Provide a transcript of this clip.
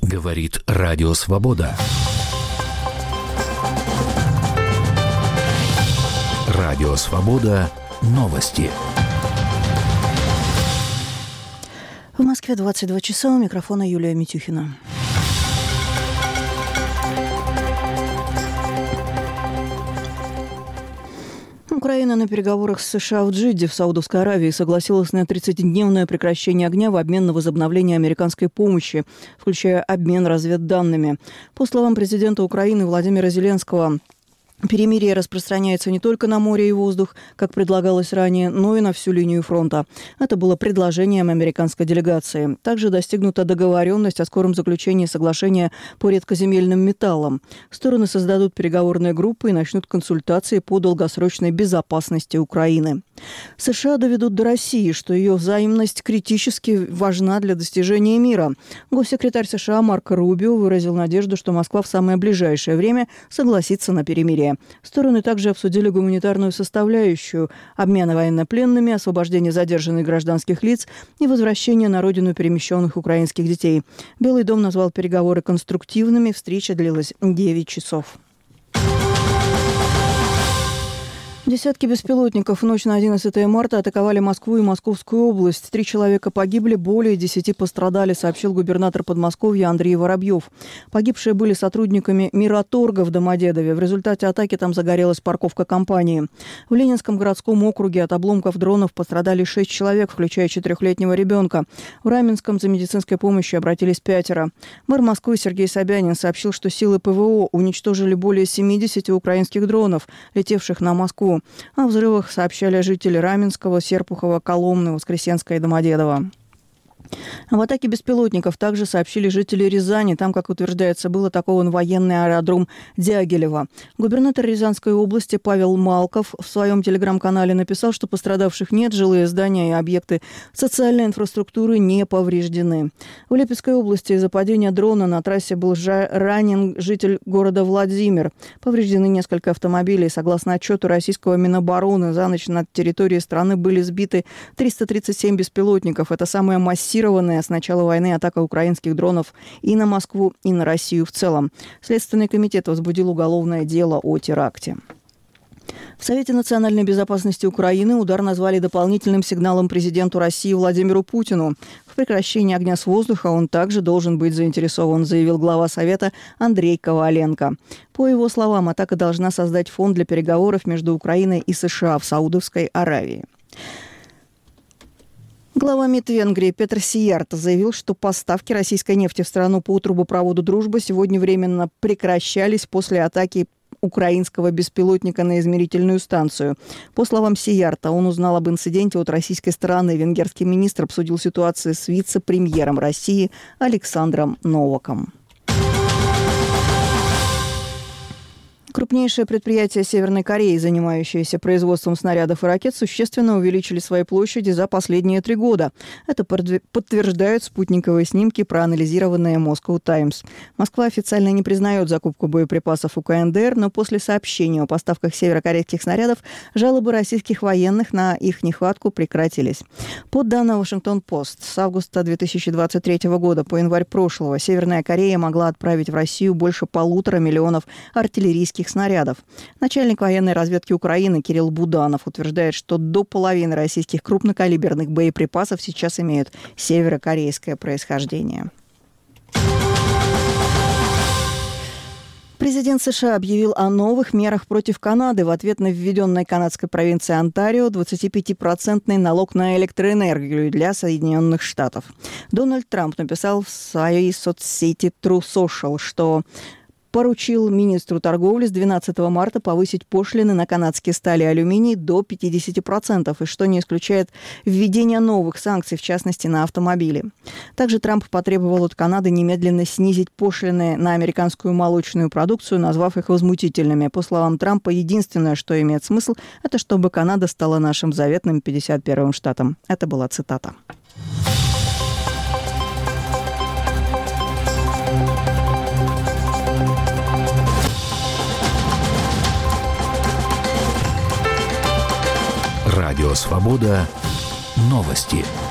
Говорит Радио Свобода. Радио Свобода. Новости. В Москве 22 часа. У микрофона Юлия Митюхина. Украина на переговорах с США в Джидде в Саудовской Аравии согласилась на 30-дневное прекращение огня в обмен на возобновление американской помощи, включая обмен разведданными. По словам президента Украины Владимира Зеленского, перемирие распространяется не только на море и воздух, как предлагалось ранее, но и на всю линию фронта. Это было предложением американской делегации. Также достигнута договоренность о скором заключении соглашения по редкоземельным металлам. Стороны создадут переговорные группы и начнут консультации по долгосрочной безопасности Украины. США доведут до России, что ее взаимность критически важна для достижения мира. Госсекретарь США Марко Рубио выразил надежду, что Москва в самое ближайшее время согласится на перемирие. Стороны также обсудили гуманитарную составляющую, обмен военнопленными, освобождение задержанных гражданских лиц и возвращение на родину перемещенных украинских детей. Белый дом назвал переговоры конструктивными. Встреча длилась 9 часов. Десятки беспилотников в ночь на 11 марта атаковали Москву и Московскую область. 3 человека погибли, более 10 пострадали, сообщил губернатор Подмосковья Андрей Воробьев. Погибшие были сотрудниками Мираторга в Домодедове. В результате атаки там загорелась парковка компании. В Ленинском городском округе от обломков дронов пострадали 6 человек, включая 4-летнего ребенка. В Раменском за медицинской помощью обратились 5. Мэр Москвы Сергей Собянин сообщил, что силы ПВО уничтожили более 70 украинских дронов, летевших на Москву. О взрывах сообщали жители Раменского, Серпухова, Коломны, Воскресенска и Домодедова. Об атаке беспилотников также сообщили жители Рязани. Там, как утверждается, был атакован военный аэродром Дягилево. Губернатор Рязанской области Павел Малков в своем телеграм-канале написал, что пострадавших нет, жилые здания и объекты социальной инфраструктуры не повреждены. В Липецкой области из-за падения дрона на трассе был ранен житель города Владимир. Повреждены несколько автомобилей. Согласно отчету российского Минобороны, за ночь над территорией страны были сбиты 337 беспилотников. Это самая массированная с начала войны атака украинских дронов и на Москву, и на Россию в целом. Следственный комитет возбудил уголовное дело о теракте. В Совете национальной безопасности Украины удар назвали дополнительным сигналом президенту России Владимиру Путину. В прекращении огня с воздуха он также должен быть заинтересован, заявил глава Совета Андрей Коваленко. По его словам, атака должна создать фон для переговоров между Украиной и США в Саудовской Аравии. Глава МИД Венгрии Петр Сиярто заявил, что поставки российской нефти в страну по трубопроводу «Дружба» сегодня временно прекращались после атаки украинского беспилотника на измерительную станцию. По словам Сиярто, он узнал об инциденте от российской стороны. Венгерский министр обсудил ситуацию с вице-премьером России Александром Новаком. Крупнейшие предприятия Северной Кореи, занимающиеся производством снарядов и ракет, существенно увеличили свои площади за последние 3 года. Это подтверждают спутниковые снимки, проанализированные Moscow Times. Москва официально не признает закупку боеприпасов у КНДР, но после сообщения о поставках северокорейских снарядов жалобы российских военных на их нехватку прекратились. По данным Вашингтон-Пост, с августа 2023 года по январь прошлого Северная Корея могла отправить в Россию больше 1,5 миллиона артиллерийских снарядов. Начальник военной разведки Украины Кирилл Буданов утверждает, что до половины российских крупнокалиберных боеприпасов сейчас имеют северокорейское происхождение. Президент США объявил о новых мерах против Канады в ответ на введенный канадской провинцией Онтарио 25% налог на электроэнергию для Соединенных Штатов. Дональд Трамп написал в своей соцсети True Social, что поручил министру торговли с 12 марта повысить пошлины на канадские сталь и алюминий до 50%, и что не исключает введение новых санкций, в частности, на автомобили. Также Трамп потребовал от Канады немедленно снизить пошлины на американскую молочную продукцию, назвав их возмутительными. По словам Трампа, единственное, что имеет смысл, это чтобы Канада стала нашим заветным 51-м штатом. Это была цитата. Радио Свобода. Новости.